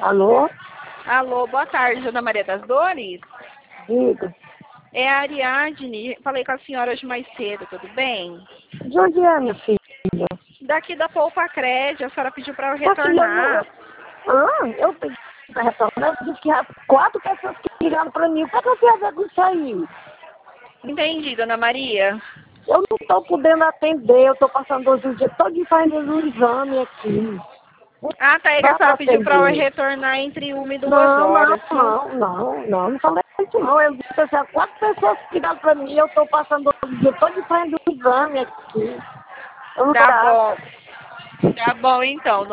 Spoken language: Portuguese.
Alô? Alô, boa tarde, Dona Maria das Dores. Diga. É a Ariadne. Falei com a senhora hoje mais cedo, tudo bem? De onde é, minha filha? Daqui da Poupa Crédito, a senhora pediu para eu Minha filha, retornar. eu pedi para retornar. Eu disse que já 4 pessoas que ligaram para mim. O que é que eu tenho a ver com isso aí? Entendi, Dona Maria. Eu não estou podendo atender. Eu estou passando hoje o dia todo fazendo um exame aqui. Não Ah, tá aí que a dá para senhora pediu para eu atender. retornar entre 1 e 2 Não, horas. não falei isso não. Eu disse assim, 4 pessoas que ligaram para mim. Eu estou passando o dia todo fazendo um exame aqui. Eu não Tá dá. bom. Tá bom, então.